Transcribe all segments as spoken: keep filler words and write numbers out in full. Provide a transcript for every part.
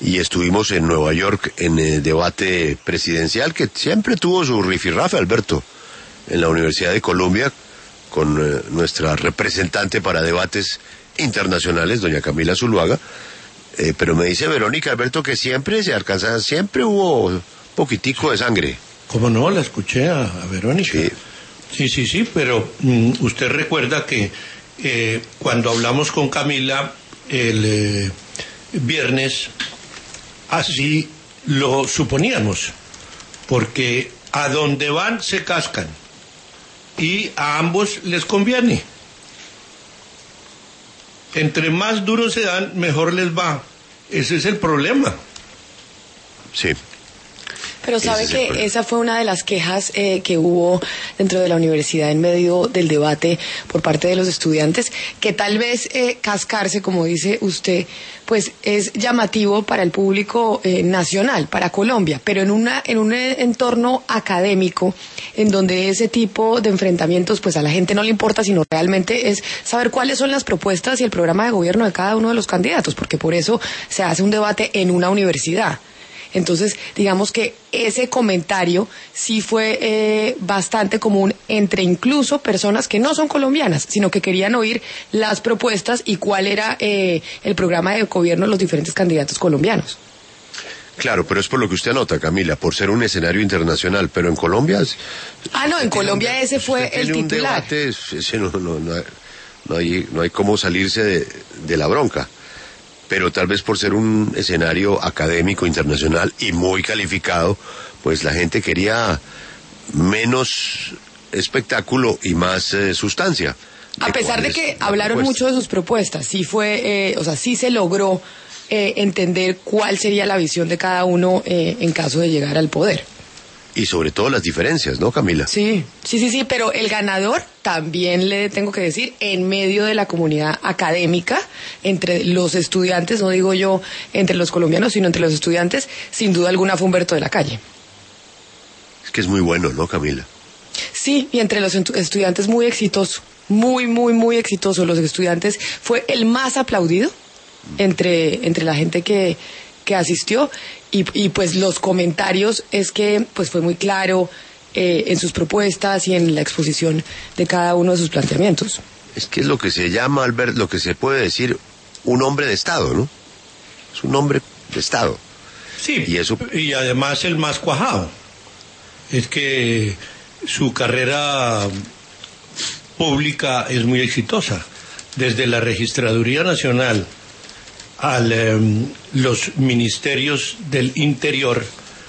y estuvimos en Nueva York en el debate presidencial que siempre tuvo su rifirrafe, Alberto, en la Universidad de Columbia, con eh, nuestra representante para debates internacionales, doña Camila Zuluaga, eh, pero me dice Verónica, Alberto, que siempre se alcanza, siempre hubo poquitico de sangre. ¿Cómo no? La escuché a, a Verónica. Sí. sí, sí, sí, pero mm, usted recuerda que eh, cuando hablamos con Camila el eh, viernes, así lo suponíamos, porque a donde van se cascan y a ambos les conviene. Entre más duros se dan, mejor les va. Ese es el problema. Sí. Pero sabe que esa fue una de las quejas eh, que hubo dentro de la universidad en medio del debate por parte de los estudiantes, que tal vez eh, cascarse, como dice usted, pues es llamativo para el público eh, nacional, para Colombia, pero en una en un entorno académico, en donde ese tipo de enfrentamientos, pues a la gente no le importa, sino realmente es saber cuáles son las propuestas y el programa de gobierno de cada uno de los candidatos, porque por eso se hace un debate en una universidad. Entonces, digamos que ese comentario sí fue eh, bastante común entre incluso personas que no son colombianas, sino que querían oír las propuestas y cuál era eh, el programa de gobierno de los diferentes candidatos colombianos. Claro, pero es por lo que usted anota, Camila, por ser un escenario internacional, pero en Colombia... Ah, no, en Colombia un, ese fue el titular. Un debate, ese no, no, no, hay, no, hay, no hay cómo salirse de, de la bronca. Pero tal vez por ser un escenario académico internacional y muy calificado, pues la gente quería menos espectáculo y más eh, sustancia. A pesar de que hablaron mucho de sus propuestas, sí fue, eh, o sea, sí se logró eh, entender cuál sería la visión de cada uno eh, en caso de llegar al poder. Y sobre todo las diferencias, ¿no, Camila? Sí, sí, sí, sí, pero el ganador, también le tengo que decir, en medio de la comunidad académica, entre los estudiantes, no digo yo entre los colombianos, sino entre los estudiantes, sin duda alguna fue Humberto de la Calle. Es que es muy bueno, ¿no, Camila? Sí, y entre los estudiantes muy exitoso, muy, muy, muy exitoso. Los estudiantes fue el más aplaudido entre, entre la gente que... que asistió y, y pues los comentarios es que pues fue muy claro eh, en sus propuestas y en la exposición de cada uno de sus planteamientos. Es que es lo que se llama, Albert, lo que se puede decir un hombre de Estado, ¿no? Es un hombre de Estado. Sí, y, eso... y además el más cuajado. Es que su carrera pública es muy exitosa. Desde la Registraduría Nacional a eh, los ministerios del Interior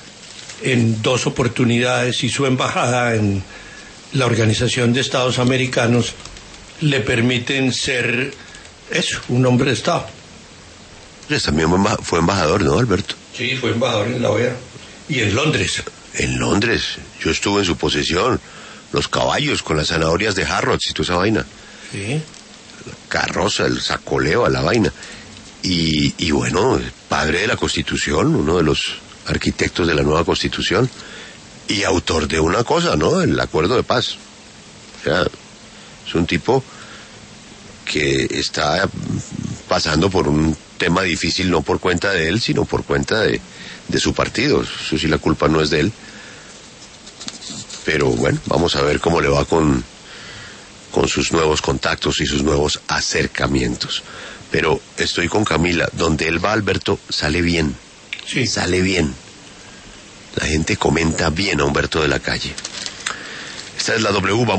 en dos oportunidades y su embajada en la Organización de Estados Americanos le permiten ser eso, un hombre de Estado. Pues también fue embajador, ¿no, Alberto? Sí, fue embajador en la O E A y en Londres. En Londres, yo estuve en su posesión, los caballos con las zanahorias de Harrods y toda esa vaina. Sí. La carroza, el sacoleo a la vaina. Y, y bueno, padre de la Constitución, uno de los arquitectos de la nueva Constitución, y autor de una cosa, ¿no? El Acuerdo de Paz. O sea, es un tipo que está pasando por un tema difícil, no por cuenta de él, sino por cuenta de, de su partido. Eso sí, la culpa no es de él. Pero bueno, vamos a ver cómo le va con, con sus nuevos contactos y sus nuevos acercamientos. Pero estoy con Camila, donde él va, Alberto, sale bien. Sí. Sale bien. La gente comenta bien a Humberto de la Calle. Esta es la W. Vamos